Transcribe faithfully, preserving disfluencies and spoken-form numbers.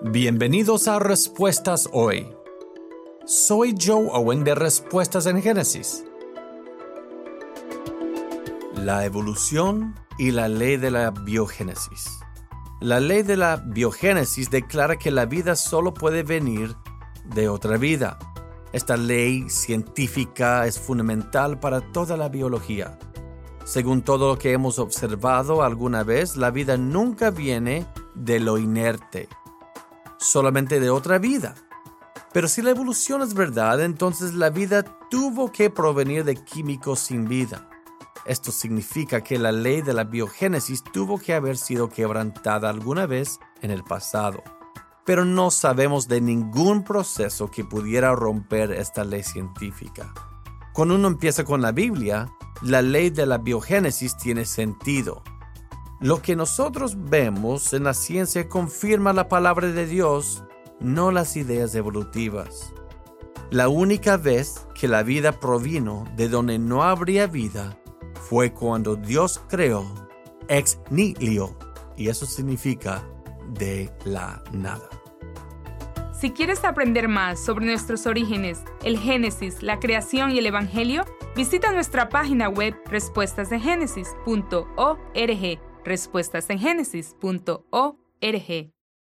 Bienvenidos a Respuestas Hoy. Soy Joe Owen de Respuestas en Génesis. La evolución y la ley de la biogénesis. La ley de la biogénesis declara que la vida solo puede venir de otra vida. Esta ley científica es fundamental para toda la biología. Según todo lo que hemos observado alguna vez, la vida nunca viene de lo inerte, solamente de otra vida. Pero si la evolución es verdad, entonces la vida tuvo que provenir de químicos sin vida. Esto significa que la ley de la biogénesis tuvo que haber sido quebrantada alguna vez en el pasado. Pero no sabemos de ningún proceso que pudiera romper esta ley científica. Cuando uno empieza con la Biblia, la ley de la biogénesis tiene sentido. Lo que nosotros vemos en la ciencia confirma la palabra de Dios, no las ideas evolutivas. La única vez que la vida provino de donde no habría vida fue cuando Dios creó ex nihilo, y eso significa de la nada. Si quieres aprender más sobre nuestros orígenes, el Génesis, la creación y el Evangelio, visita nuestra página web respuestas en génesis punto org, respuestas en génesis punto org.